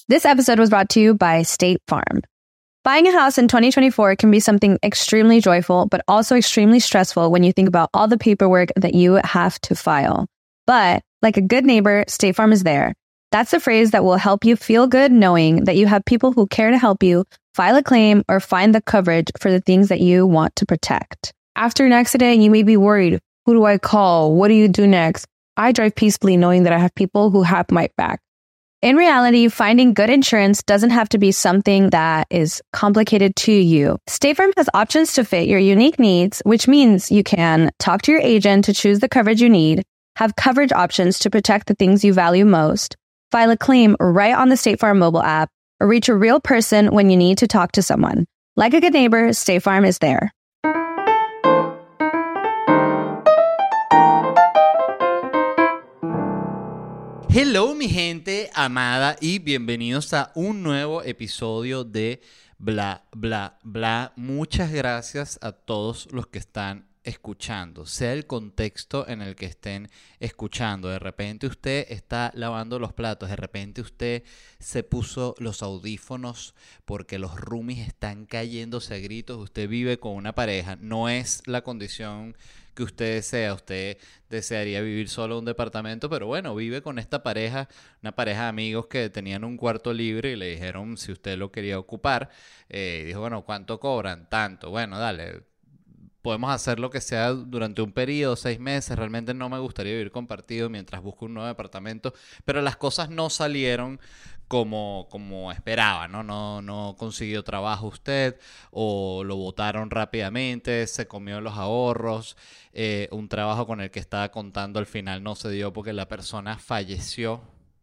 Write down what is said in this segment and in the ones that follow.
This episode was brought to you by State Farm. Buying a house in 2024 can be something extremely joyful, but also extremely stressful when you think about all the paperwork that you have to file. But like a good neighbor, State Farm is there. That's the phrase that will help you feel good knowing that you have people who care to help you file a claim or find the coverage for the things that you want to protect. After an accident, you may be worried. Who do I call? What do you do next? I drive peacefully knowing that I have people who have my back. In reality, finding good insurance doesn't have to be something that is complicated to you. State Farm has options to fit your unique needs, which means you can talk to your agent to choose the coverage you need, have coverage options to protect the things you value most, file a claim right on the State Farm mobile app, or reach a real person when you need to talk to someone. Like a good neighbor, State Farm is there. Hello mi gente amada y bienvenidos a un nuevo episodio de Bla Bla Bla. Muchas gracias a todos los que están escuchando, sea el contexto en el que estén escuchando. De repente usted está lavando los platos, de repente usted se puso los audífonos porque los roomies están cayéndose a gritos, usted vive con una pareja, no es la condición que usted desea, usted desearía vivir solo en un departamento, pero bueno, vive con esta pareja, una pareja de amigos que tenían un cuarto libre y le dijeron si usted lo quería ocupar, dijo, bueno, ¿cuánto cobran? Tanto, bueno, dale, podemos hacer lo que sea durante un periodo, 6 meses, realmente no me gustaría vivir compartido mientras busco un nuevo departamento, pero las cosas no salieron como esperaba, ¿no? No consiguió trabajo usted o lo botaron rápidamente, se comió los ahorros, un trabajo con el que estaba contando al final no se dio porque la persona falleció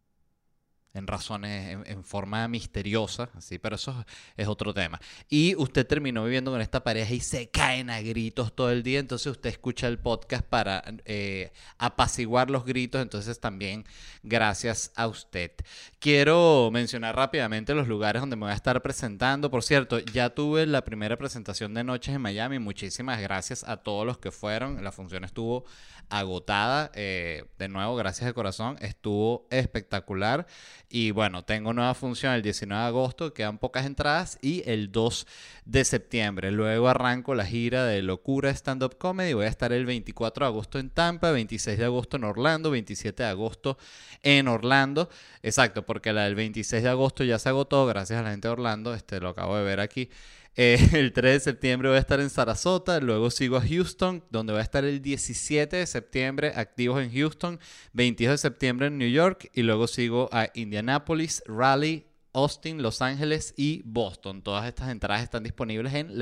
en razones, en forma misteriosa, así, pero eso es otro tema. Y usted terminó viviendo con esta pareja y se caen a gritos todo el día, entonces usted escucha el podcast para apaciguar los gritos, entonces también gracias a usted. Quiero mencionar rápidamente los lugares donde me voy a estar presentando. Por cierto, ya tuve la primera presentación de Noches en Miami, muchísimas gracias a todos los que fueron, la función estuvo agotada, de nuevo, gracias de corazón, estuvo espectacular. Y bueno, tengo nueva función el 19 de agosto, quedan pocas entradas, y el 2 de septiembre. Luego arranco la gira de Locura Stand-Up Comedy. Voy a estar el 24 de agosto en Tampa, 26 de agosto en Orlando, 27 de agosto en Orlando. Exacto, porque la del 26 de agosto ya se agotó, gracias a la gente de Orlando, lo acabo de ver aquí. El 3 de septiembre voy a estar en Sarasota, luego sigo a Houston, donde voy a estar el 17 de septiembre activos en Houston, 22 de septiembre en New York, y luego sigo a Indianapolis, Raleigh, Austin, Los Ángeles y Boston. Todas estas entradas están disponibles en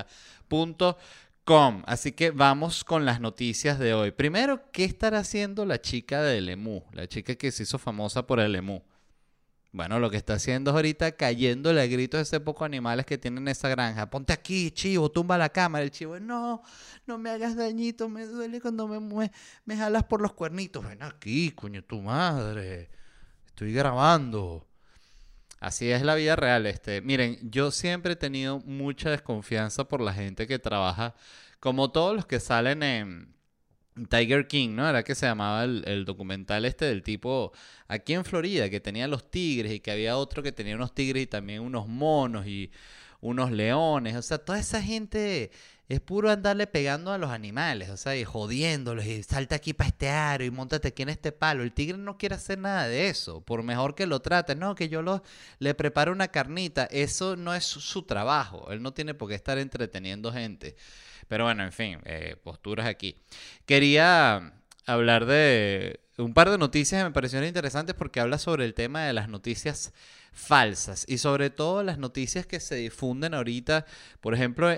ledvarela.com. Así que vamos con las noticias de hoy. Primero, ¿qué estará haciendo la chica del Emu? La chica que se hizo famosa por el Emu. Bueno, lo que está haciendo es ahorita cayéndole a gritos a ese poco animales que tienen esa granja. Ponte aquí, chivo, tumba la cámara. El chivo, no me hagas dañito, me duele cuando me jalas por los cuernitos. Ven aquí, coño, tu madre. Estoy grabando. Así es la vida real. Miren, yo siempre he tenido mucha desconfianza por la gente que trabaja, como todos los que salen en Tiger King, ¿no? Era que se llamaba el documental del tipo aquí en Florida, que tenía los tigres y que había otro que tenía unos tigres y también unos monos y unos leones. O sea, toda esa gente es puro andarle pegando a los animales, o sea, y jodiéndolos y salta aquí para este aro y móntate aquí en este palo. El tigre no quiere hacer nada de eso, por mejor que lo trate. No, que yo le preparo una carnita. Eso no es su trabajo. Él no tiene por qué estar entreteniendo gente. Pero bueno, en fin, posturas aquí. Quería hablar de un par de noticias que me parecieron interesantes porque habla sobre el tema de las noticias falsas y sobre todo las noticias que se difunden ahorita. Por ejemplo,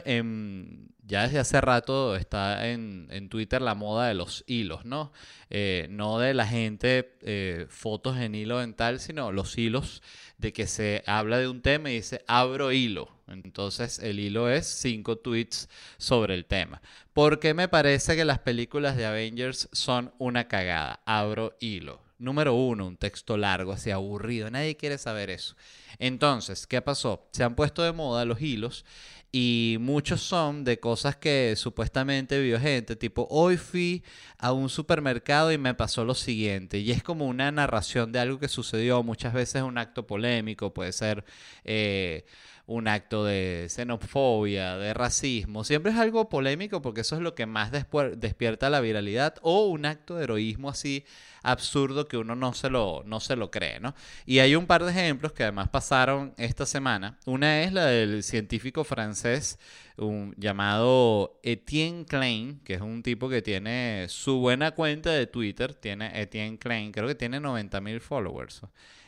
ya desde hace rato está en Twitter la moda de los hilos, ¿no? No de la gente, fotos en hilo dental, sino los hilos de que se habla de un tema y dice abro hilo. Entonces el hilo es 5 tweets sobre el tema. ¿Por qué me parece que las películas de Avengers son una cagada? Abro hilo. Número uno, un texto largo, así aburrido. Nadie quiere saber eso. Entonces, ¿qué pasó? Se han puesto de moda los hilos y muchos son de cosas que supuestamente vio gente. Tipo, hoy fui a un supermercado y me pasó lo siguiente. Y es como una narración de algo que sucedió. Muchas veces un acto polémico, puede ser un acto de xenofobia, de racismo. Siempre es algo polémico porque eso es lo que más despierta la viralidad, o un acto de heroísmo así absurdo que uno no se lo cree, ¿no? Y hay un par de ejemplos que además pasaron esta semana. Una es la del científico francés llamado Etienne Klein, que es un tipo que tiene su buena cuenta de Twitter, tiene Etienne Klein, creo que tiene 90,000 followers.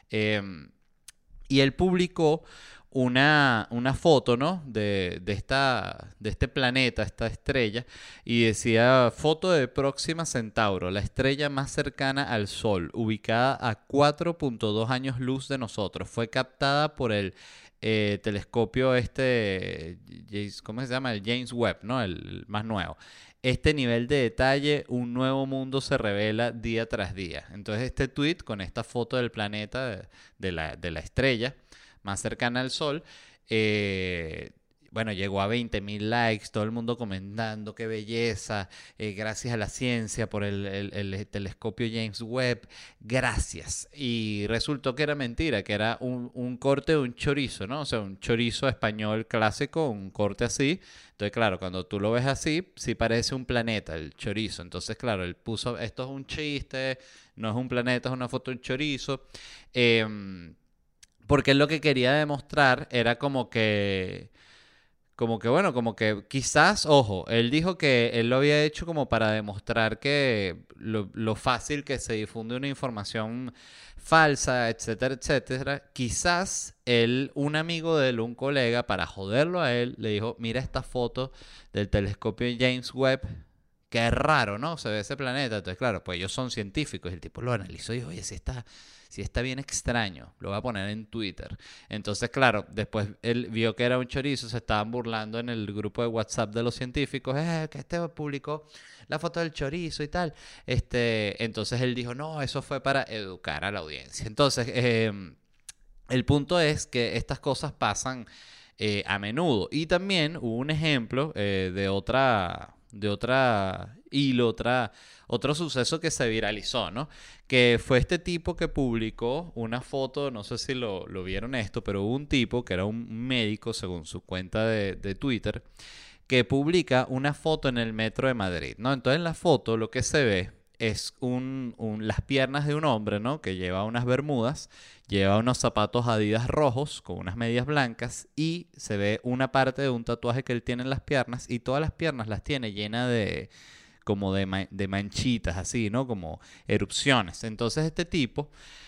Y él publicó una foto, ¿no? De este planeta, esta estrella, y decía foto de Próxima Centauro, la estrella más cercana al Sol, ubicada a 4,2 años luz de nosotros. Fue captada por el telescopio ¿cómo se llama? El James Webb, ¿no? El más nuevo. Este nivel de detalle, un nuevo mundo se revela día tras día. Entonces este tweet con esta foto del planeta, de la estrella más cercana al Sol, bueno, llegó a 20,000 likes, todo el mundo comentando qué belleza, gracias a la ciencia por el telescopio James Webb, gracias. Y resultó que era mentira, que era un corte de un chorizo, ¿no? O sea, un chorizo español clásico, un corte así. Entonces, claro, cuando tú lo ves así, sí parece un planeta, el chorizo. Entonces, claro, él puso, esto es un chiste, no es un planeta, es una foto de un chorizo. Porque él lo que quería demostrar era bueno, como que quizás, ojo, él dijo que él lo había hecho como para demostrar que lo fácil que se difunde una información falsa, etcétera, etcétera. Quizás un amigo de él, un colega, para joderlo a él, le dijo, mira esta foto del telescopio James Webb. Qué raro, ¿no? Se ve ese planeta. Entonces, claro, pues ellos son científicos. El tipo lo analizó y dijo, oye, si está bien extraño, lo voy a poner en Twitter. Entonces, claro, después él vio que era un chorizo, se estaban burlando en el grupo de WhatsApp de los científicos, que este publicó la foto del chorizo y tal. Entonces él dijo, no, eso fue para educar a la audiencia. Entonces, el punto es que estas cosas pasan a menudo. Y también hubo un ejemplo otro suceso que se viralizó, ¿no? Que fue este tipo que publicó una foto, no sé si lo vieron esto, pero hubo un tipo que era un médico, según su cuenta de Twitter, que publica una foto en el metro de Madrid, ¿no? Entonces en la foto lo que se ve es las piernas de un hombre, ¿no? Que lleva unas bermudas, lleva unos zapatos Adidas rojos con unas medias blancas y se ve una parte de un tatuaje que él tiene en las piernas y todas las piernas las tiene llenas de manchitas, así, ¿no? Como erupciones. Entonces este tipo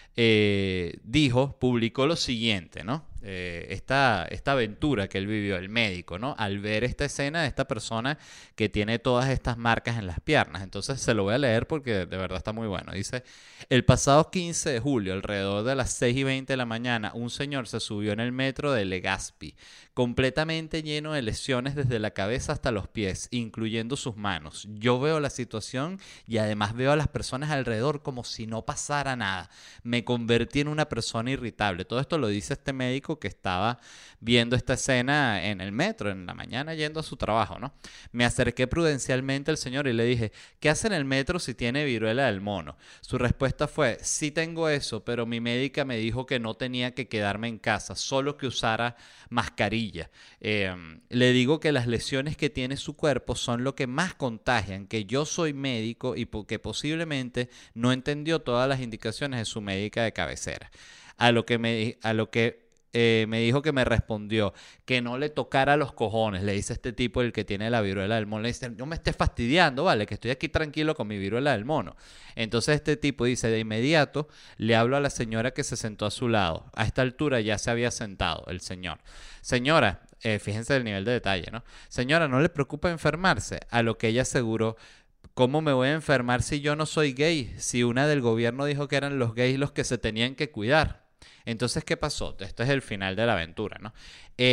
publicó lo siguiente, ¿no? Esta aventura que él vivió, el médico, ¿no? Al ver esta escena de esta persona que tiene todas estas marcas en las piernas. Entonces se lo voy a leer porque de verdad está muy bueno. Dice, el pasado 15 de julio, alrededor de las 6:20 de la mañana, un señor se subió en el metro de Legazpi, completamente lleno de lesiones desde la cabeza hasta los pies, incluyendo sus manos. Yo veo la situación y además veo a las personas alrededor como si no pasara nada. Me convertí en una persona irritable. Todo esto lo dice este médico que estaba viendo esta escena en el metro, en la mañana yendo a su trabajo, ¿no? Me acerqué prudencialmente al señor y le dije, ¿qué hace en el metro si tiene viruela del mono? Su respuesta fue, sí tengo eso, pero mi médica me dijo que no tenía que quedarme en casa, solo que usara mascarilla. Le digo que las lesiones que tiene su cuerpo son lo que más contagian, que yo soy médico y que posiblemente no entendió todas las indicaciones de su médica de cabecera. A lo que me dijo que me respondió que no le tocara los cojones, le dice este tipo, el que tiene la viruela del mono, le dice, no me estés fastidiando, vale, que estoy aquí tranquilo con mi viruela del mono. Entonces este tipo dice, de inmediato le hablo a la señora que se sentó a su lado. A esta altura ya se había sentado el señor. Señora, fíjense el nivel de detalle, ¿no? Señora, ¿no le preocupa enfermarse? A lo que ella aseguró, ¿cómo me voy a enfermar si yo no soy gay? Si una del gobierno dijo que eran los gays los que se tenían que cuidar. Entonces, ¿qué pasó? Esto es el final de la aventura, ¿no?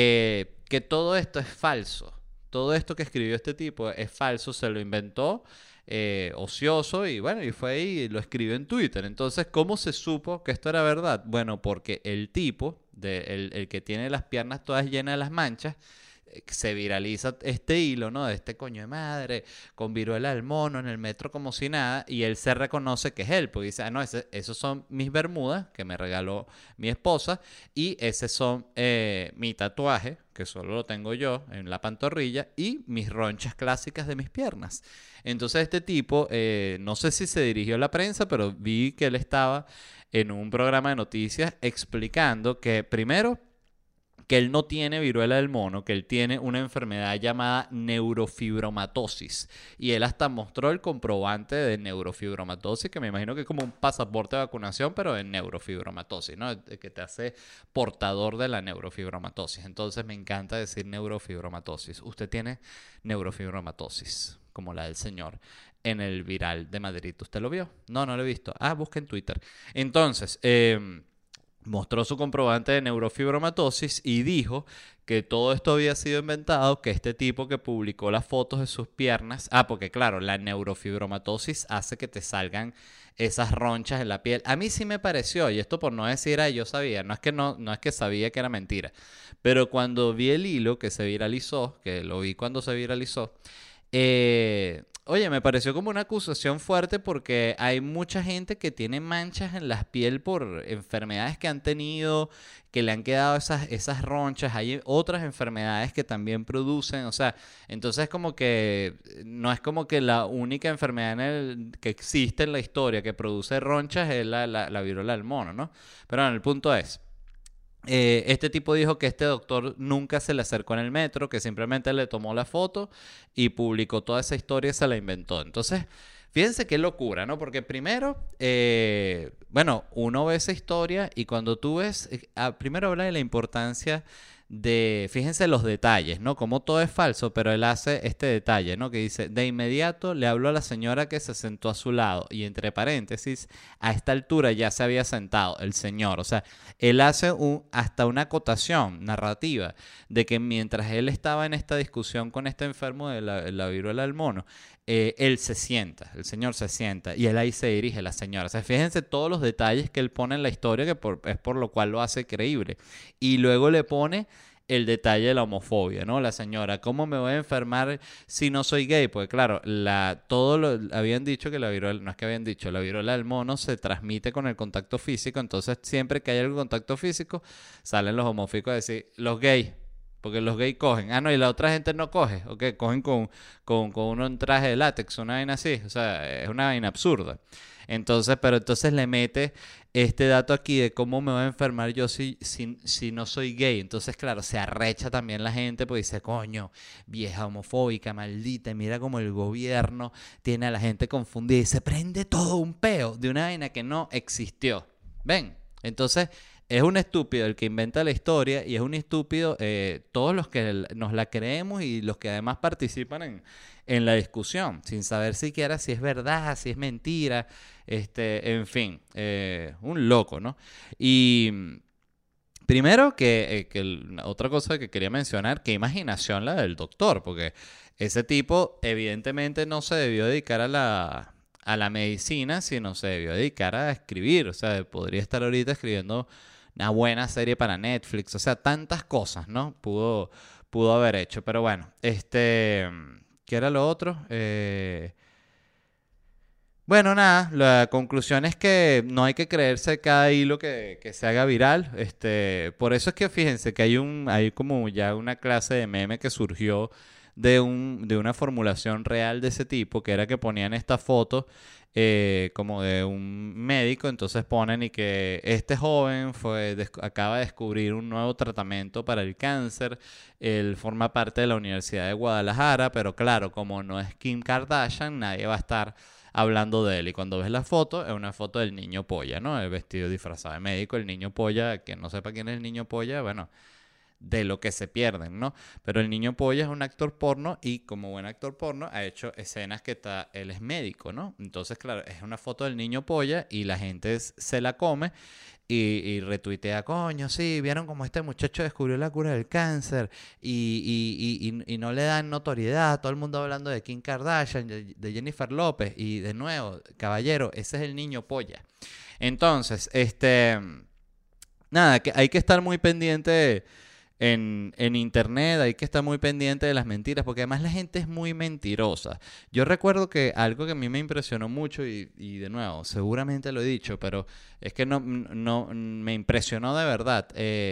Que todo esto es falso. Todo esto que escribió este tipo es falso, se lo inventó ocioso y bueno, y fue ahí y lo escribió en Twitter. Entonces, ¿cómo se supo que esto era verdad? Bueno, porque el tipo, el que tiene las piernas todas llenas de las manchas, se viraliza este hilo, ¿no? De este coño de madre, con viruela del mono en el metro como si nada, y él se reconoce que es él, porque dice, ah, no, esos son mis bermudas que me regaló mi esposa, y ese son mi tatuaje, que solo lo tengo yo en la pantorrilla, y mis ronchas clásicas de mis piernas. Entonces este tipo, no sé si se dirigió a la prensa, pero vi que él estaba en un programa de noticias explicando que primero que él no tiene viruela del mono, que él tiene una enfermedad llamada neurofibromatosis. Y él hasta mostró el comprobante de neurofibromatosis, que me imagino que es como un pasaporte de vacunación, pero de neurofibromatosis, ¿no? Que te hace portador de la neurofibromatosis. Entonces me encanta decir neurofibromatosis. Usted tiene neurofibromatosis, como la del señor en el viral de Madrid. ¿Usted lo vio? No, no lo he visto. Ah, busca en Twitter. Entonces, mostró su comprobante de neurofibromatosis y dijo que todo esto había sido inventado, que este tipo que publicó las fotos de sus piernas, porque claro, la neurofibromatosis hace que te salgan esas ronchas en la piel. A mí sí me pareció, y esto por no decir, yo sabía, no es que sabía que era mentira, pero cuando vi el hilo que se viralizó, que lo vi cuando se viralizó, oye, me pareció como una acusación fuerte porque hay mucha gente que tiene manchas en la piel por enfermedades que han tenido, que le han quedado esas ronchas. Hay otras enfermedades que también producen, o sea, entonces como que no es como que la única enfermedad que existe en la historia que produce ronchas es la viruela del mono, ¿no? Pero bueno, el punto es... este tipo dijo que este doctor nunca se le acercó en el metro, que simplemente le tomó la foto y publicó toda esa historia y se la inventó. Entonces, fíjense qué locura, ¿no? Porque primero, bueno, uno ve esa historia y cuando tú ves, primero habla de la importancia fíjense los detalles, ¿no? Como todo es falso, pero él hace este detalle, ¿no? Que dice, de inmediato le habló a la señora que se sentó a su lado y entre paréntesis, a esta altura ya se había sentado el señor. O sea, él hace hasta una acotación narrativa de que mientras él estaba en esta discusión con este enfermo de la viruela del mono, él se sienta, el señor se sienta y él ahí se dirige a la señora. O sea, fíjense todos los detalles que él pone en la historia, que es por lo cual lo hace creíble. Y luego le pone el detalle de la homofobia, ¿no? La señora, ¿cómo me voy a enfermar si no soy gay? Porque claro, habían dicho que la viruela, no es que habían dicho, la viruela del mono se transmite con el contacto físico, entonces siempre que hay algún contacto físico, salen los homofóbicos a decir, los gays. Porque los gays cogen. Ah, no, y la otra gente no coge. Ok, cogen con uno en traje de látex, una vaina así. O sea, es una vaina absurda. Entonces, pero entonces le mete este dato aquí de cómo me voy a enfermar yo si no soy gay. Entonces, claro, se arrecha también la gente porque dice, coño, vieja homofóbica, maldita. Mira cómo el gobierno tiene a la gente confundida y se prende todo un peo de una vaina que no existió. ¿Ven? Entonces... es un estúpido el que inventa la historia y es un estúpido todos los que nos la creemos y los que además participan en la discusión, sin saber siquiera si es verdad, si es mentira, en fin, un loco, ¿no? Y primero otra cosa que quería mencionar, qué imaginación la del doctor, porque ese tipo evidentemente no se debió dedicar a la medicina, sino se debió dedicar a escribir, o sea, podría estar ahorita escribiendo una buena serie para Netflix, o sea, tantas cosas, ¿no? Pudo haber hecho, pero bueno, ¿qué era lo otro? Bueno, nada, la conclusión es que no hay que creerse cada hilo que se haga viral. Por eso es que fíjense que hay como ya una clase de meme que surgió de una formulación real de ese tipo, que era que ponían esta foto como de un médico, entonces ponen y que este joven acaba de descubrir un nuevo tratamiento para el cáncer, él forma parte de la Universidad de Guadalajara, pero claro, como no es Kim Kardashian, nadie va a estar hablando de él. Y cuando ves la foto, es una foto del niño polla, ¿no? El vestido disfrazado de médico, el niño polla, que no sepa quién es el niño polla, bueno, de lo que se pierden, ¿no? Pero el niño polla es un actor porno y como buen actor porno ha hecho escenas él es médico, ¿no? Entonces, claro, es una foto del niño polla y la gente se la come y retuitea, coño, sí, vieron como este muchacho descubrió la cura del cáncer y no le dan notoriedad, todo el mundo hablando de Kim Kardashian, de Jennifer López, y de nuevo, caballero, ese es el niño polla. Entonces, nada, que hay que estar muy pendiente en internet, hay que estar muy pendiente de las mentiras, porque además la gente es muy mentirosa. Yo recuerdo que algo que a mí me impresionó mucho, y de nuevo, seguramente lo he dicho, pero es que no me impresionó de verdad.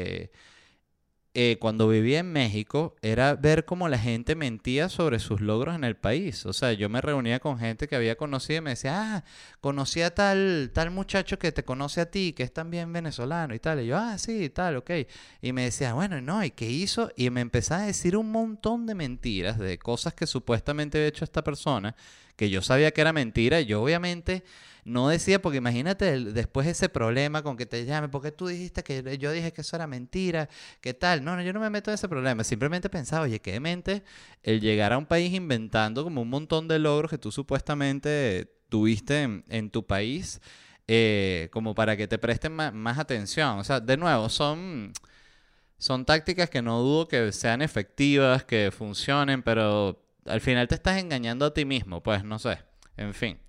Cuando vivía en México, era ver cómo la gente mentía sobre sus logros en el país. O sea, yo me reunía con gente que había conocido y me decía, conocí a tal muchacho que te conoce a ti, que es también venezolano y tal. Y yo, sí, tal, ok. Y me decía, bueno, no, ¿y qué hizo? Y me empezaba a decir un montón de mentiras, de cosas que supuestamente había hecho esta persona, que yo sabía que era mentira. Y yo obviamente no decía, porque imagínate después ese problema con que te llame, porque tú dijiste que yo dije que eso era mentira, ¿qué tal? No, yo no me meto en ese problema. Simplemente pensaba, oye, qué demente el llegar a un país inventando como un montón de logros que tú supuestamente tuviste en tu país, como para que te presten más atención. O sea, de nuevo, son tácticas que no dudo que sean efectivas, que funcionen, pero al final te estás engañando a ti mismo, pues no sé. En fin.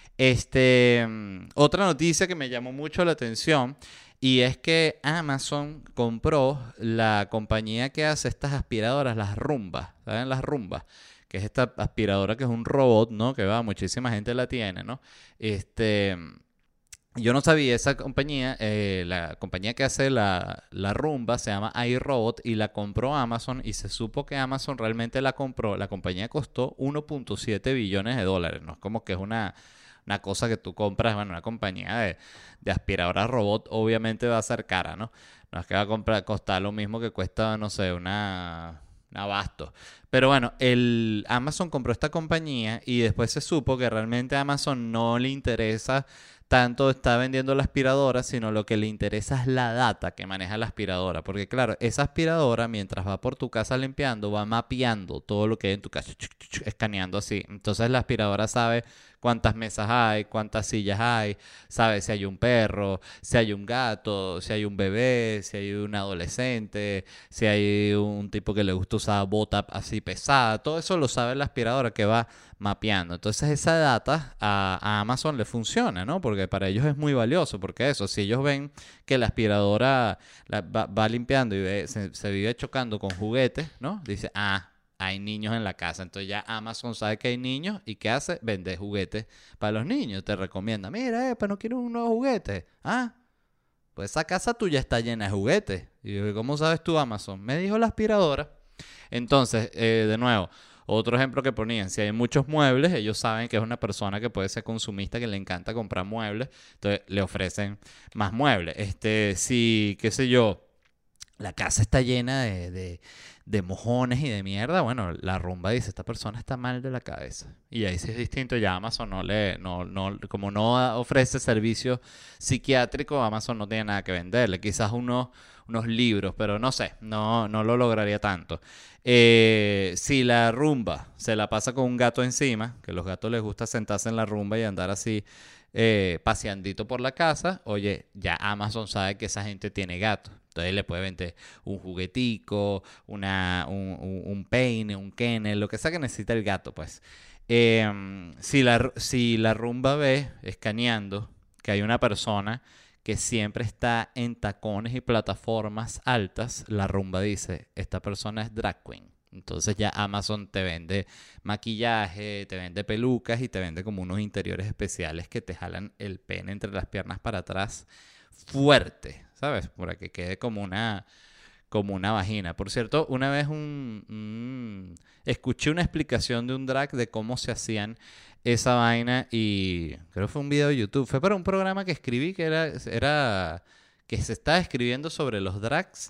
Otra noticia que me llamó mucho la atención, y es que Amazon compró la compañía que hace estas aspiradoras, las Roomba, ¿saben? Las Roomba, que es esta aspiradora que es un robot, ¿no? Que muchísima gente la tiene, ¿no? Yo no sabía esa compañía, la compañía que hace la Roomba se llama iRobot y la compró Amazon, y se supo que Amazon realmente la compró. La compañía costó 1.7 billones de dólares, no es como que es una cosa que tú compras. Bueno, una compañía de aspiradoras robot obviamente va a ser cara, ¿no? No es que va a costar lo mismo que cuesta, no sé, un abasto. Pero bueno, el Amazon compró esta compañía y después se supo que realmente a Amazon no le interesa tanto está vendiendo la aspiradora, sino lo que le interesa es la data que maneja la aspiradora. Porque claro, esa aspiradora mientras va por tu casa limpiando, va mapeando todo lo que hay en tu casa, escaneando así. Entonces la aspiradora sabe cuántas mesas hay, cuántas sillas hay, sabe si hay un perro, si hay un gato, si hay un bebé, si hay un adolescente, si hay un tipo que le gusta usar bota así pesada. Todo eso lo sabe la aspiradora que va mapeando. Entonces esa data a Amazon le funciona, ¿no? Porque para ellos es muy valioso, porque eso, si ellos ven que la aspiradora va limpiando y se vive chocando con juguetes, ¿no? Dice, hay niños en la casa. Entonces ya Amazon sabe que hay niños y ¿qué hace? Vende juguetes para los niños. Te recomienda, mira, pero no quiero un nuevo juguete. Pues esa casa tuya está llena de juguetes. Y yo, ¿cómo sabes tú, Amazon? Me dijo la aspiradora. Entonces, de nuevo, otro ejemplo que ponían, si hay muchos muebles, ellos saben que es una persona que puede ser consumista, que le encanta comprar muebles, entonces le ofrecen más muebles. Si, qué sé yo, la casa está llena de mojones y de mierda, bueno, la Rumba dice, esta persona está mal de la cabeza. Y ahí sí es distinto, ya Amazon como no ofrece servicio psiquiátrico, Amazon no tiene nada que venderle. Quizás unos libros, pero no sé, no lo lograría tanto. Si la Rumba se la pasa con un gato encima, que a los gatos les gusta sentarse en la Rumba y andar así paseandito por la casa, oye, ya Amazon sabe que esa gente tiene gatos. Entonces le puede vender un juguetico, un peine, un kennel, lo que sea que necesita el gato, pues. Si la Rumba ve, escaneando, que hay una persona que siempre está en tacones y plataformas altas, la Rumba dice, esta persona es drag queen. Entonces ya Amazon te vende maquillaje, te vende pelucas y te vende como unos interiores especiales que te jalan el pene entre las piernas para atrás fuerte, ¿sabes? Para que quede como una vagina. Por cierto, una vez escuché una explicación de un drag de cómo se hacían esa vaina y creo que fue un video de YouTube. Fue para un programa que escribí que era que se estaba escribiendo sobre los drags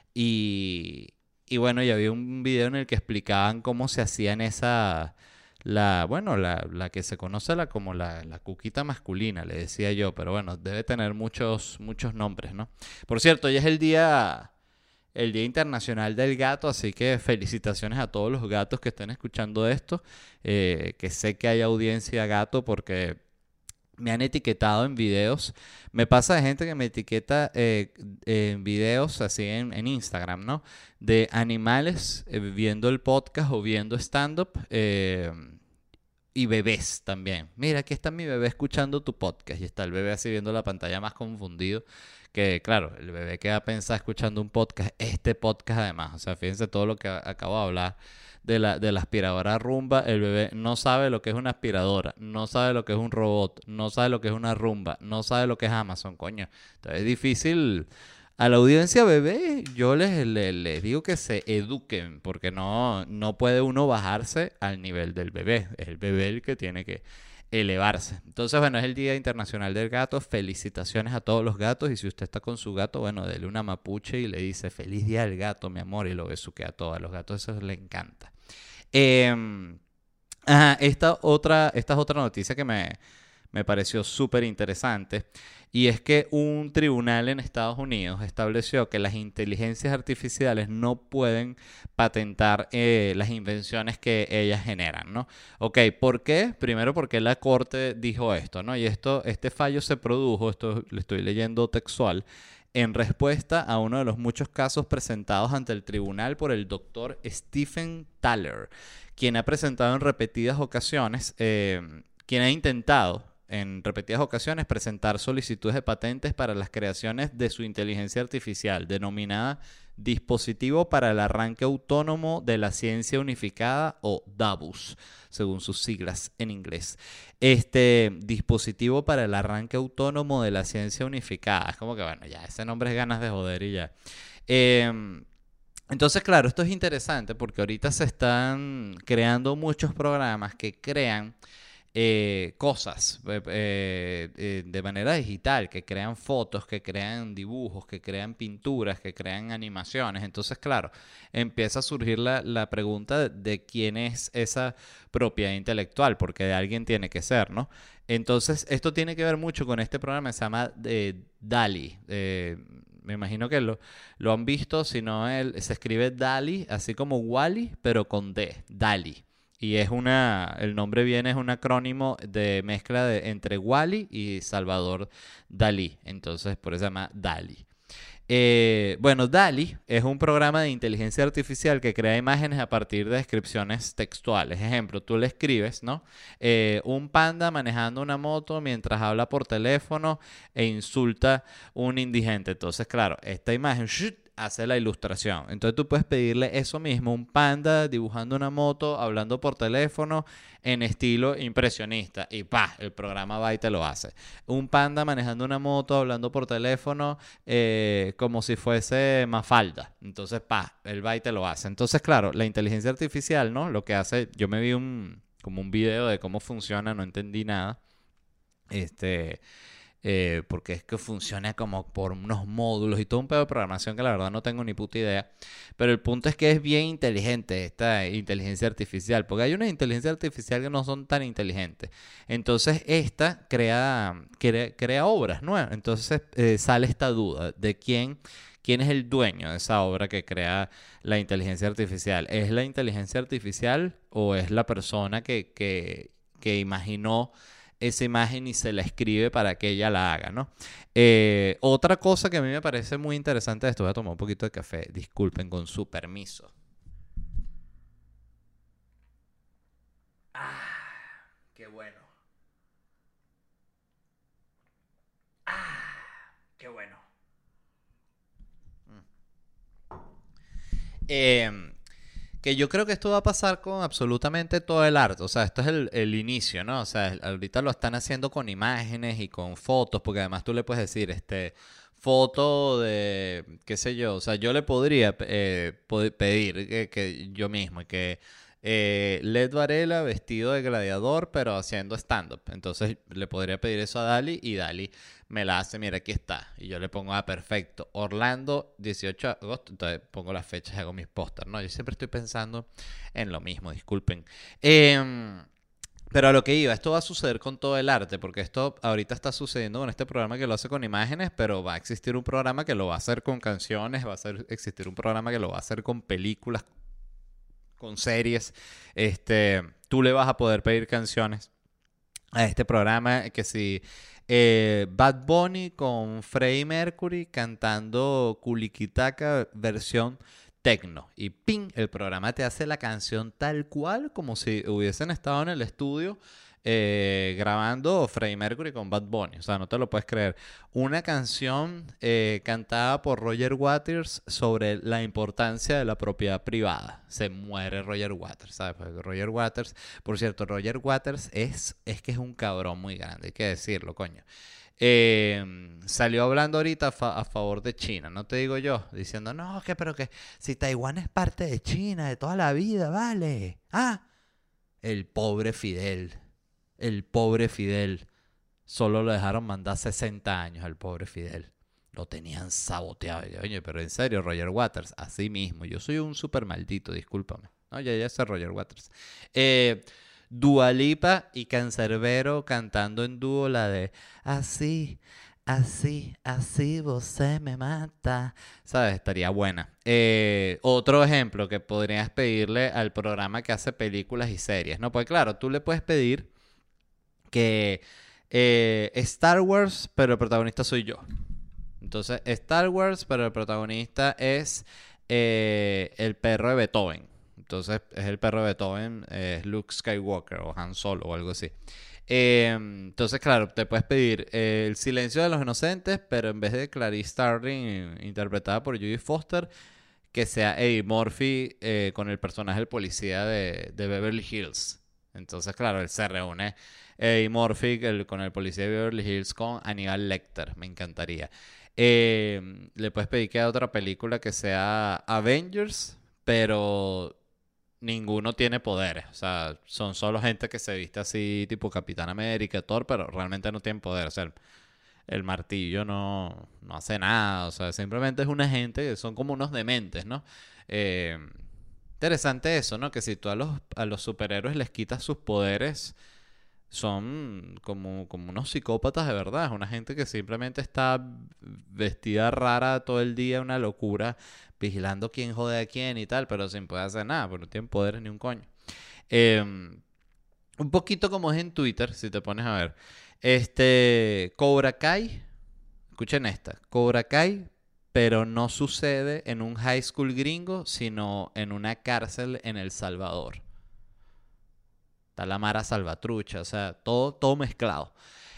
y bueno, y había un video en el que explicaban cómo se hacían la que se conoce como la cuquita masculina, le decía yo, pero bueno, debe tener muchos nombres, ¿no? Por cierto, hoy es el Día Internacional del Gato, así que felicitaciones a todos los gatos que estén escuchando esto, que sé que hay audiencia gato porque me han etiquetado en videos. Me pasa de gente que me etiqueta en videos así en Instagram, ¿no? De animales viendo el podcast o viendo stand-up. Y bebés también. Mira, aquí está mi bebé escuchando tu podcast. Y está el bebé así viendo la pantalla más confundido. Que claro, el bebé queda pensado escuchando un podcast. Este podcast además. O sea, fíjense todo lo que acabo de hablar de la aspiradora Rumba. El bebé no sabe lo que es una aspiradora. No sabe lo que es un robot. No sabe lo que es una Rumba. No sabe lo que es Amazon, coño. Entonces es difícil. A la audiencia bebé, yo les digo que se eduquen, porque no puede uno bajarse al nivel del bebé. Es el bebé el que tiene que elevarse. Entonces, bueno, es el Día Internacional del Gato. Felicitaciones a todos los gatos. Y si usted está con su gato, bueno, dele una mapuche y le dice feliz día del gato, mi amor, y lo besuquea a todos. A los gatos eso les encanta. Esta es otra noticia que me pareció súper interesante. Y es que un tribunal en Estados Unidos estableció que las inteligencias artificiales no pueden patentar las invenciones que ellas generan, ¿no? Ok, ¿por qué? Primero porque la corte dijo esto, ¿no? Y este fallo se produjo, esto lo estoy leyendo textual, en respuesta a uno de los muchos casos presentados ante el tribunal por el doctor Stephen Thaler, quien ha presentado en repetidas ocasiones, quien ha intentado en repetidas ocasiones presentar solicitudes de patentes para las creaciones de su inteligencia artificial, denominada Dispositivo para el Arranque Autónomo de la Ciencia Unificada, o DABUS, según sus siglas en inglés. Este dispositivo para el arranque autónomo de la ciencia unificada. Es como que, bueno, ya, ese nombre es ganas de joder y ya. Entonces, claro, esto es interesante porque ahorita se están creando muchos programas que crean cosas de manera digital, que crean fotos, que crean dibujos, que crean pinturas, que crean animaciones. Entonces, claro, empieza a surgir la pregunta de quién es esa propiedad intelectual, porque de alguien tiene que ser, ¿no? Entonces, esto tiene que ver mucho con este programa que se llama DALL-E. Me imagino que lo han visto, si no, se escribe DALL-E, así como Wall-E, pero con D, DALL-E. Y el nombre viene, es un acrónimo de mezcla entre Wall-E y Salvador Dalí. Entonces, por eso se llama DALL-E. Bueno, DALL-E es un programa de inteligencia artificial que crea imágenes a partir de descripciones textuales. Ejemplo, tú le escribes, ¿no? Un panda manejando una moto mientras habla por teléfono e insulta a un indigente. Entonces, claro, esta imagen hace la ilustración. Entonces tú puedes pedirle eso mismo, un panda dibujando una moto, hablando por teléfono en estilo impresionista, y ¡pa! El programa va y te lo hace. Un panda manejando una moto, hablando por teléfono, como si fuese Mafalda. Entonces, ¡pa! Él va y te lo hace. Entonces, claro, la inteligencia artificial, ¿no? Lo que hace, yo me vi como un video de cómo funciona, no entendí nada. Porque es que funciona como por unos módulos y todo un pedo de programación que la verdad no tengo ni puta idea. Pero el punto es que es bien inteligente esta inteligencia artificial, porque hay una inteligencia artificial que no son tan inteligentes. Entonces esta crea obras nuevas. Entonces sale esta duda de quién es el dueño de esa obra que crea la inteligencia artificial. ¿Es la inteligencia artificial o es la persona que imaginó esa imagen y se la escribe para que ella la haga, ¿no? Otra cosa que a mí me parece muy interesante de esto, voy a tomar un poquito de café, disculpen, con su permiso. Qué bueno. Qué bueno. Que yo creo que esto va a pasar con absolutamente todo el arte. O sea, esto es el inicio, ¿no? O sea, ahorita lo están haciendo con imágenes y con fotos, porque además tú le puedes decir, foto de, qué sé yo, o sea, yo le podría pedir que yo mismo, y que Led Varela vestido de gladiador, pero haciendo stand-up. Entonces le podría pedir eso a Dali y Dali me la hace, mira, aquí está. Y yo le pongo, perfecto, Orlando, 18 de agosto. Entonces pongo las fechas y hago mis pósters, ¿no? Yo siempre estoy pensando en lo mismo, disculpen. Pero a lo que iba, esto va a suceder con todo el arte, porque esto ahorita está sucediendo con este programa que lo hace con imágenes, pero va a existir un programa que lo va a hacer con canciones, existir un programa que lo va a hacer con películas, con series. Tú le vas a poder pedir canciones a este programa que si Bad Bunny con Freddie Mercury cantando Kulikitaka versión techno y ping, el programa te hace la canción tal cual como si hubiesen estado en el estudio grabando Freddie Mercury con Bad Bunny. O sea, no te lo puedes creer. Una canción cantada por Roger Waters sobre la importancia de la propiedad privada. Se muere Roger Waters, ¿sabes? Porque Roger Waters, por cierto, Roger Waters es que es un cabrón muy grande, hay que decirlo, coño. Salió hablando ahorita a favor de China, no te digo yo, diciendo, no, pero que si Taiwán es parte de China de toda la vida, vale. Ah, el pobre Fidel. El pobre Fidel. Solo lo dejaron mandar 60 años al pobre Fidel. Lo tenían saboteado. Oye, pero en serio, Roger Waters, así mismo. Yo soy un súper maldito, discúlpame. No, ya sé Roger Waters. Dua Lipa y Canserbero cantando en dúo la de Así, así vos se me mata. ¿Sabes? Estaría buena. Otro ejemplo que podrías pedirle al programa que hace películas y series, ¿no? Pues claro, tú le puedes pedir que Star Wars, pero el protagonista soy yo. Entonces, Star Wars, pero el protagonista es el perro de Beethoven. Entonces, es el perro de Beethoven, es Luke Skywalker o Han Solo o algo así. Entonces, claro, te puedes pedir El silencio de los inocentes, pero en vez de Clarice Starling, interpretada por Judy Foster, que sea Eddie Murphy con el personaje del policía de Beverly Hills. Entonces, claro, él se reúne Eddie Murphy con el policía de Beverly Hills con Hannibal Lecter. Me encantaría. Le puedes pedir que haga otra película que sea Avengers, pero ninguno tiene poderes. O sea, son solo gente que se viste así, tipo Capitán América, Thor, pero realmente no tienen poder. O sea, el martillo no hace nada. O sea, simplemente es una gente que son como unos dementes, ¿no? Interesante eso, ¿no? Que si tú a los superhéroes les quitas sus poderes, son como unos psicópatas de verdad. Es una gente que simplemente está vestida rara todo el día, una locura, vigilando quién jode a quién y tal, pero sin poder hacer nada, porque no tienen poderes ni un coño. Eh, un poquito como es en Twitter, si te pones a ver. Cobra Kai, escuchen esta, Cobra Kai, pero no sucede en un high school gringo, sino en una cárcel en El Salvador. Está la Mara Salvatrucha, o sea, todo mezclado.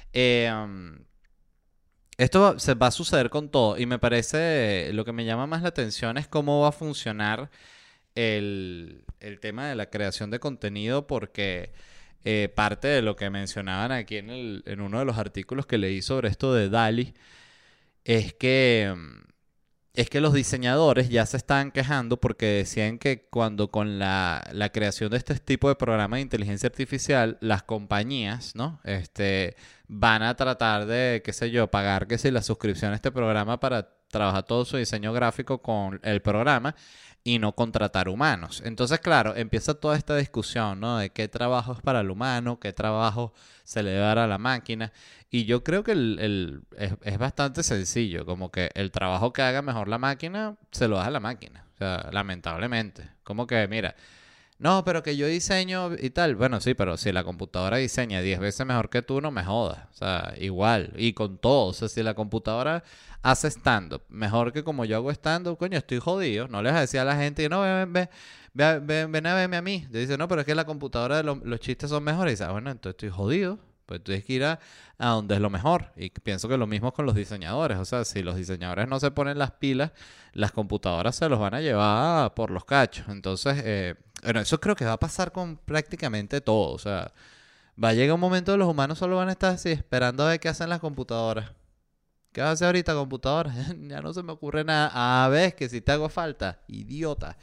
Esto se va a suceder con todo y me parece, lo que me llama más la atención es cómo va a funcionar el tema de la creación de contenido porque parte de lo que mencionaban aquí en uno de los artículos que leí sobre esto de DALL-E es que los diseñadores ya se estaban quejando porque decían que cuando con la creación de este tipo de programas de inteligencia artificial, las compañías, ¿no? Van a tratar de, qué sé yo, pagar que si la suscripción a este programa para trabajar todo su diseño gráfico con el programa y no contratar humanos. Entonces, claro, empieza toda esta discusión, ¿no? De qué trabajo es para el humano, qué trabajo se le debe dar a la máquina. Y yo creo que es bastante sencillo, como que el trabajo que haga mejor la máquina, se lo da a la máquina. O sea, lamentablemente. Como que, mira, no, pero que yo diseño y tal. Bueno, sí, pero si la computadora diseña 10 veces mejor que tú, no me jodas. O sea, igual. Y con todo. O sea, si la computadora hace stand-up mejor que como yo hago stand-up, coño, estoy jodido. No les voy a decir a la gente, no, ven a verme a mí. Le dice, no, pero es que la computadora de los chistes son mejores. Y dice, bueno, entonces estoy jodido. Pues tú tienes que ir a donde es lo mejor. Y pienso que lo mismo con los diseñadores. O sea, si los diseñadores no se ponen las pilas, las computadoras se los van a llevar por los cachos. Entonces, bueno, eso creo que va a pasar con prácticamente todo. O sea, va a llegar un momento que los humanos solo van a estar así, esperando a ver qué hacen las computadoras. ¿Qué vas a hacer ahorita, computadora? Ya no se me ocurre nada. A ver, que si te hago falta, idiota.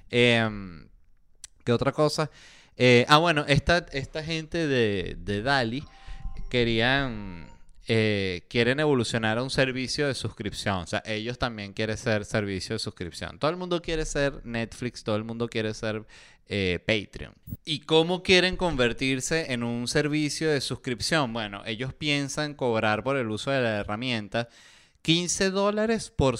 ¿Qué otra cosa? Bueno, esta gente de DALL-E quieren evolucionar a un servicio de suscripción. O sea, ellos también quieren ser servicio de suscripción. Todo el mundo quiere ser Netflix, todo el mundo quiere ser Patreon. ¿Y cómo quieren convertirse en un servicio de suscripción? Bueno, ellos piensan cobrar por el uso de la herramienta $15 por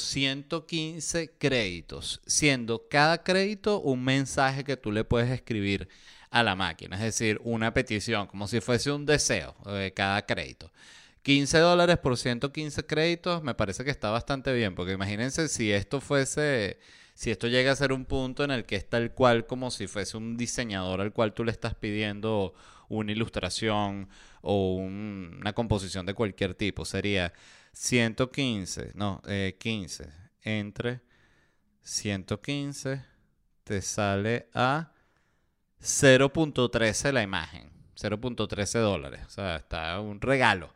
115 créditos, siendo cada crédito un mensaje que tú le puedes escribir a la máquina. Es decir, una petición, como si fuese un deseo de cada crédito. $15 por 115 créditos me parece que está bastante bien, porque imagínense si esto llega a ser un punto en el que es tal cual como si fuese un diseñador al cual tú le estás pidiendo una ilustración o una composición de cualquier tipo. Sería 115, no, 15 entre 115 te sale a 0.13 la imagen, $0.13. O sea, está un regalo.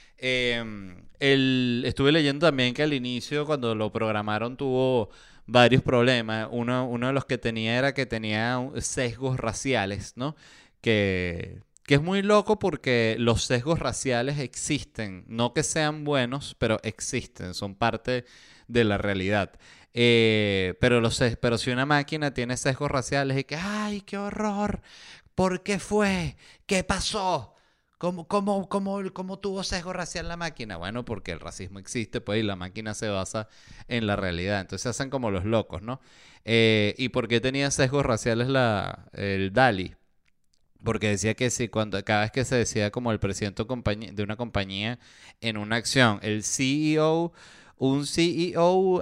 Estuve leyendo también que al inicio, cuando lo programaron, tuvo varios problemas. Uno de los que tenía era que tenía sesgos raciales, ¿no? Que es muy loco porque los sesgos raciales existen. No que sean buenos, pero existen, son parte de la realidad. Pero si una máquina tiene sesgos raciales y que, ¡ay, qué horror! ¿Por qué fue? ¿Qué pasó? ¿Cómo tuvo sesgo racial la máquina? Bueno, porque el racismo existe, pues, y la máquina se basa en la realidad. Entonces se hacen como los locos, ¿no? ¿Y por qué tenía sesgos raciales el DALI? Porque decía que sí, cada vez que se decía como el presidente de una compañía en una acción, el CEO, un CEO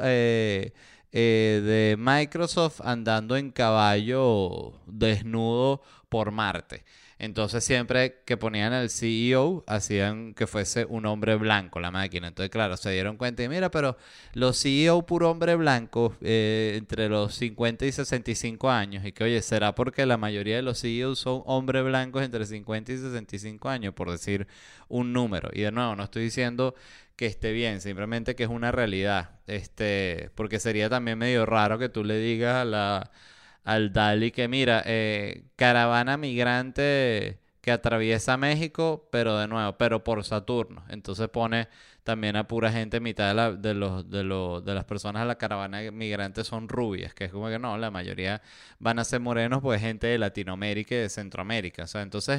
de Microsoft andando en caballo desnudo por Marte. Entonces siempre que ponían al CEO hacían que fuese un hombre blanco la máquina. Entonces claro, se dieron cuenta y mira, pero los CEO puro hombre blanco entre los 50 y 65 años. Y que oye, ¿será porque la mayoría de los CEO son hombres blancos entre 50 y 65 años? Por decir un número. Y de nuevo, no estoy diciendo que esté bien, simplemente que es una realidad. Porque sería también medio raro que tú le digas al Dali que mira, caravana migrante que atraviesa México, pero de nuevo, pero por Saturno. Entonces pone también a pura gente, mitad de las personas de la caravana migrante son rubias, que es como que no, la mayoría van a ser morenos, pues gente de Latinoamérica y de Centroamérica. O sea, entonces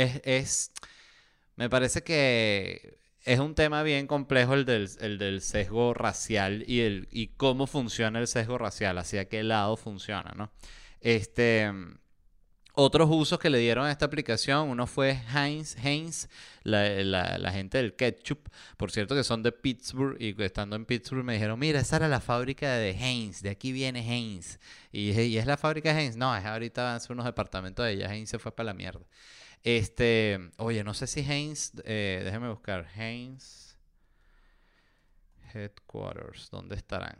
me parece que es un tema bien complejo el del sesgo racial y cómo funciona el sesgo racial, hacia qué lado funciona, ¿no? Este, Otros usos que le dieron a esta aplicación, uno fue Heinz, la gente del ketchup, por cierto que son de Pittsburgh, y estando en Pittsburgh me dijeron, mira, esa era la fábrica de Heinz, de aquí viene Heinz. Y dije, ¿y es la fábrica de Heinz? No, es ahorita van a ser unos departamentos de ella, Heinz se fue para la mierda. Oye, no sé si Heinz, déjeme buscar, Heinz Headquarters, ¿dónde estarán?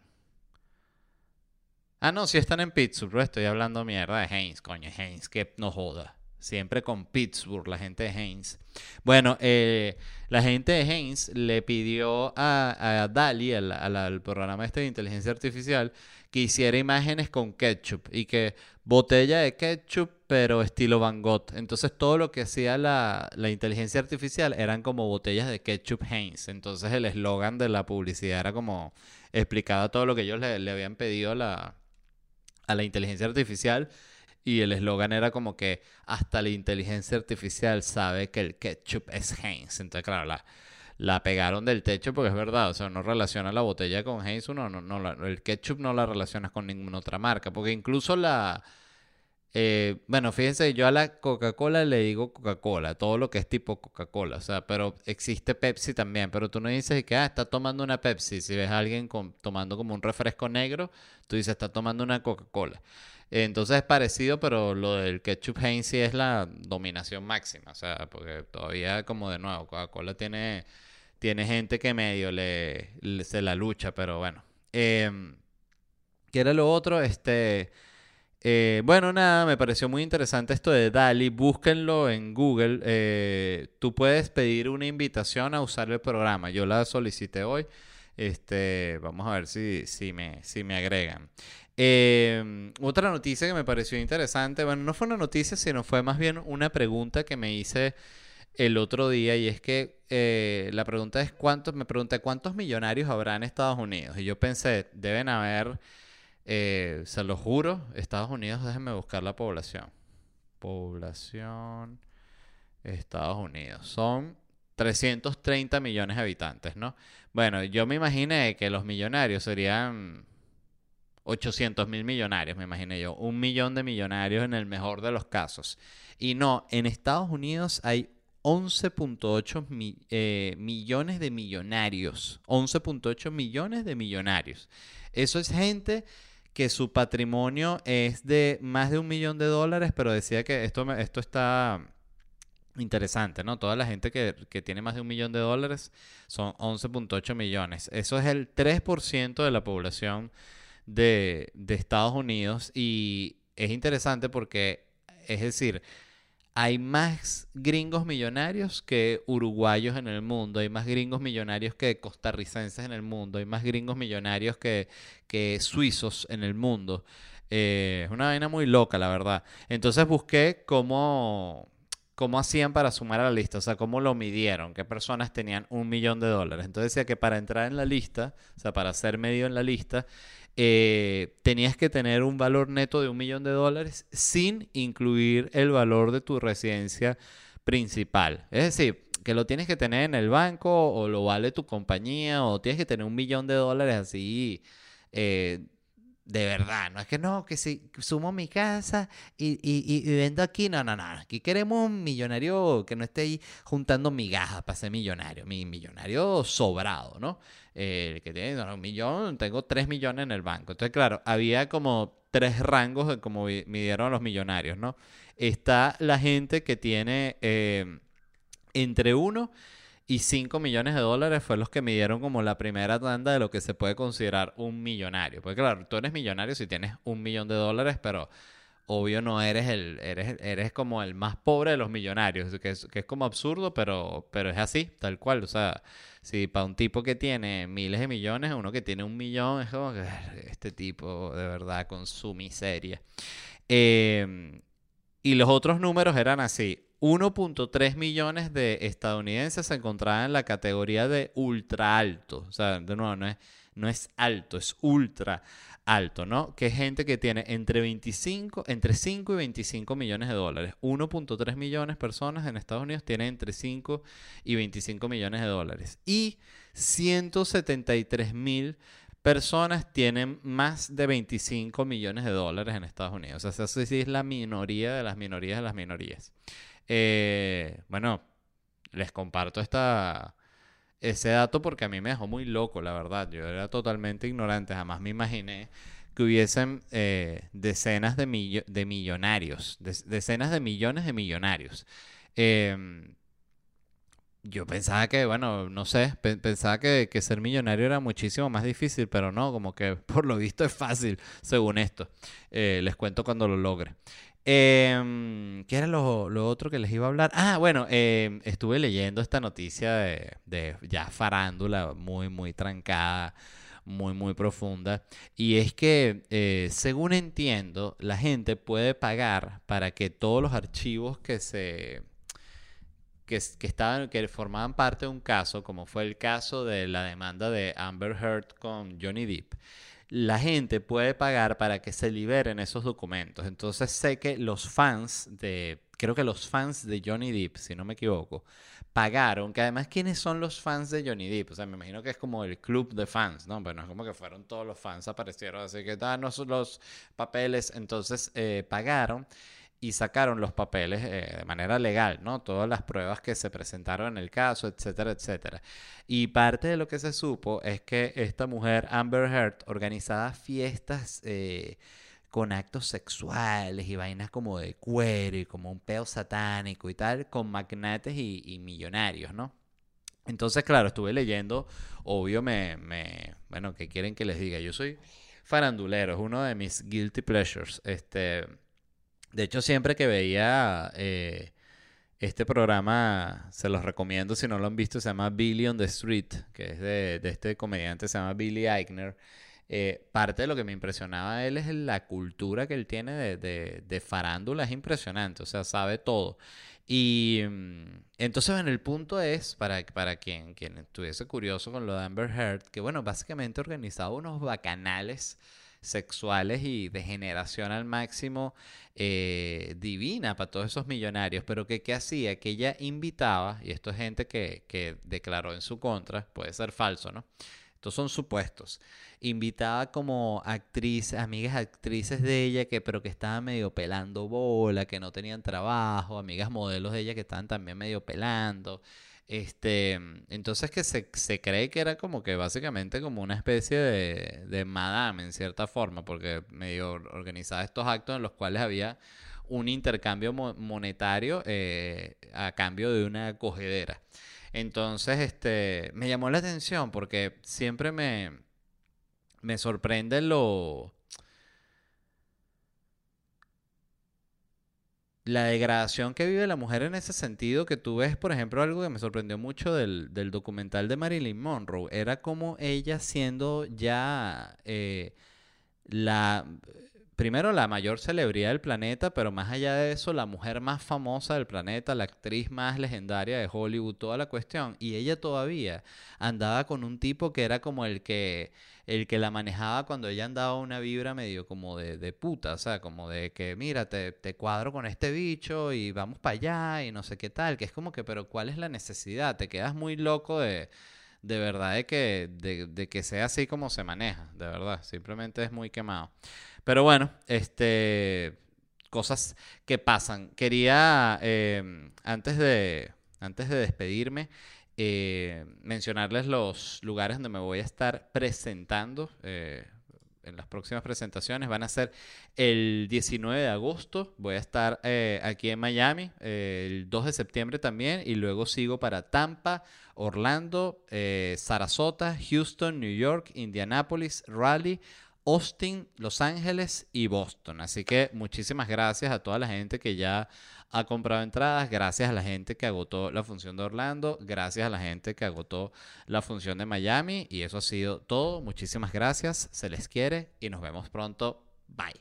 Ah, no, sí están en Pittsburgh, estoy hablando mierda de Heinz, coño, Heinz, que no joda. Siempre con Pittsburgh, la gente de Heinz. Bueno, la gente de Heinz le pidió a DALI, al programa este de inteligencia artificial, que hiciera imágenes con ketchup y que botella de ketchup, pero estilo Van Gogh. Entonces todo lo que hacía la inteligencia artificial eran como botellas de ketchup Heinz. Entonces el eslogan de la publicidad era como explicaba todo lo que ellos le habían pedido a la inteligencia artificial y el eslogan era como que hasta la inteligencia artificial sabe que el ketchup es Heinz. Entonces, claro, la pegaron del techo porque es verdad, o sea, no relaciona la botella con Heinz, el ketchup no la relacionas con ninguna otra marca, porque incluso bueno, fíjense, yo a la Coca-Cola le digo Coca-Cola, todo lo que es tipo Coca-Cola, o sea, pero existe Pepsi también, pero tú no dices que, está tomando una Pepsi, si ves a alguien tomando como un refresco negro, tú dices, está tomando una Coca-Cola. Entonces es parecido, pero lo del ketchup Heinz sí es la dominación máxima, o sea, porque todavía como de nuevo, Coca-Cola tiene gente que medio se la lucha, pero bueno. ¿Qué era lo otro? Bueno, nada, me pareció muy interesante esto de DALI. Búsquenlo en Google. Tú puedes pedir una invitación a usar el programa. Yo la solicité hoy. Vamos a ver si me agregan. Otra noticia que me pareció interesante, bueno, no fue una noticia, sino fue más bien una pregunta que me hice el otro día y es que la pregunta es me pregunté cuántos millonarios habrá en Estados Unidos y yo pensé, deben haber, se lo juro, Estados Unidos, déjenme buscar la población. Población Estados Unidos. Son 330 millones de habitantes, ¿no? Bueno, yo me imaginé que los millonarios serían 800.000 millonarios, me imaginé yo. 1 millón de millonarios en el mejor de los casos. Y no, en Estados Unidos hay 11.8 millones de millonarios. 11.8 millones de millonarios. Eso es gente que su patrimonio es de más de $1 millón, pero decía que esto está interesante, ¿no? Toda la gente que tiene más de $1 millón son 11.8 millones. Eso es el 3% de la población de Estados Unidos y es interesante porque, es decir, hay más gringos millonarios que uruguayos en el mundo, hay más gringos millonarios que costarricenses en el mundo, hay más gringos millonarios que suizos en el mundo. Es una vaina muy loca, la verdad. Entonces busqué cómo hacían para sumar a la lista, o sea, cómo lo midieron, qué personas tenían $1 millón. Entonces decía que para entrar en la lista, o sea, para ser medio en la lista, tenías que tener un valor neto de $1 millón sin incluir el valor de tu residencia principal. Es decir, que lo tienes que tener en el banco o lo vale tu compañía o tienes que tener $1 millón así eh, de verdad. No es que no, que si sumo mi casa y vendo aquí. No, no, no. Aquí queremos un millonario que no esté ahí juntando migajas para ser millonario. Mi millonario sobrado, ¿no? El que tiene no, 1 millón, tengo 3 millones en el banco. Entonces, claro, había como tres rangos de cómo midieron a los millonarios, ¿no? Está la gente que tiene entre 1 y 5 millones de dólares fue los que midieron como la primera tanda de lo que se puede considerar un millonario. Porque claro, tú eres millonario si tienes $1 millón, pero obvio no eres como el más pobre de los millonarios, que es como absurdo, pero es así, tal cual. O sea, si para un tipo que tiene miles de millones, uno que tiene 1 millón, es como que este tipo de verdad con su miseria. Eh, y los otros números eran así. 1.3 millones de estadounidenses se encontraban en la categoría de ultra alto. O sea, de nuevo, no es alto, es ultra alto, ¿no? Que es gente que tiene entre 5 y 25 millones de dólares. 1.3 millones de personas en Estados Unidos tienen entre 5 y 25 millones de dólares. Y 173.000 personas tienen más de 25 millones de dólares en Estados Unidos. O sea, eso sí es la minoría de las minorías de las minorías. Bueno, les comparto ese dato porque a mí me dejó muy loco, la verdad. Yo era totalmente ignorante, jamás me imaginé que hubiesen decenas de millonarios, decenas de millones de millonarios. Em, yo pensaba que, bueno, no sé, pensaba que ser millonario era muchísimo más difícil, pero no, como que por lo visto es fácil, según esto. Les cuento cuando lo logre. ¿Qué era lo otro que les iba a hablar? Ah, bueno, estuve leyendo esta noticia de ya farándula muy, muy trancada, muy, muy profunda. Y es que, según entiendo, la gente puede pagar para que todos los archivos que formaban parte de un caso, como fue el caso de la demanda de Amber Heard con Johnny Depp, la gente puede pagar para que se liberen esos documentos. Entonces sé que creo que los fans de Johnny Depp, si no me equivoco, pagaron, que además, ¿quiénes son los fans de Johnny Depp? O sea, me imagino que es como el club de fans, ¿no? Pero no es como que fueron todos los fans, aparecieron, así que danos los papeles. Entonces pagaron y sacaron los papeles de manera legal, ¿no? Todas las pruebas que se presentaron en el caso, etcétera, etcétera. Y parte de lo que se supo es que esta mujer, Amber Heard, organizaba fiestas con actos sexuales y vainas como de cuero y como un peo satánico y tal, con magnates y millonarios, ¿no? Entonces, claro, estuve leyendo, obvio, bueno, ¿qué quieren que les diga? Yo soy farandulero, es uno de mis guilty pleasures. De hecho, siempre que veía este programa, se los recomiendo si no lo han visto, se llama Billy on the Street, que es de este comediante, se llama Billy Eichner. Parte de lo que me impresionaba a él es la cultura que él tiene de farándula, es impresionante, o sea, sabe todo. Y entonces, bueno, el punto es, para quien estuviese curioso con lo de Amber Heard, que bueno, básicamente organizaba unos bacanales sexuales y de generación al máximo divina para todos esos millonarios, pero que ¿qué hacía? Que ella invitaba, y esto es gente que declaró en su contra, puede ser falso, ¿no? estos son supuestos, invitaba como amigas actrices de ella pero que estaban medio pelando bola, que no tenían trabajo, amigas modelos de ella que estaban también medio pelando. Entonces que se cree que era como que básicamente como una especie de madame en cierta forma, porque medio organizaba estos actos en los cuales había un intercambio monetario a cambio de una cogedera. Entonces, me llamó la atención porque siempre me sorprende la degradación que vive la mujer en ese sentido, que tú ves, por ejemplo, algo que me sorprendió mucho del documental de Marilyn Monroe, era como ella siendo ya primero la mayor celebridad del planeta, pero más allá de eso, la mujer más famosa del planeta, la actriz más legendaria de Hollywood, toda la cuestión, y ella todavía andaba con un tipo que era como el que la manejaba cuando ella andaba una vibra medio como de puta, o sea, como de que mira, te cuadro con este bicho y vamos para allá y no sé qué tal, que es como que, pero ¿cuál es la necesidad? Te quedas muy loco de verdad de que sea así como se maneja, de verdad, simplemente es muy quemado. Pero bueno, cosas que pasan. Quería, antes de despedirme, mencionarles los lugares donde me voy a estar presentando en las próximas presentaciones. Van a ser el 19 de agosto, voy a estar aquí en Miami, el 2 de septiembre también, y luego sigo para Tampa, Orlando, Sarasota, Houston, New York, Indianapolis, Raleigh, Austin, Los Ángeles y Boston. Así que muchísimas gracias a toda la gente que ya ha comprado entradas, gracias a la gente que agotó la función de Orlando, gracias a la gente que agotó la función de Miami, y eso ha sido todo. Muchísimas gracias, se les quiere y nos vemos pronto. Bye.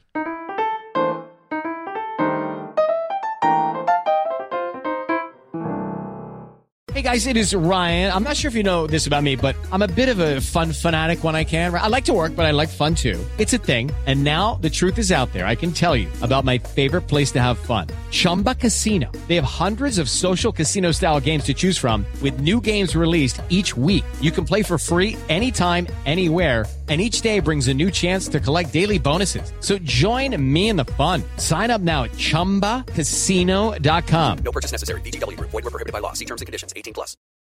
Hey guys, it is Ryan. I'm not sure if you know this about me, but I'm a bit of a fun fanatic when I can. I like to work, but I like fun too. It's a thing. And now the truth is out there. I can tell you about my favorite place to have fun. Chumba Casino. They have hundreds of social casino style games to choose from with new games released each week. You can play for free anytime, anywhere. And each day brings a new chance to collect daily bonuses. So join me in the fun. Sign up now at ChumbaCasino.com. No purchase necessary. VGW Group. Void where prohibited by law. See terms and conditions. 18+.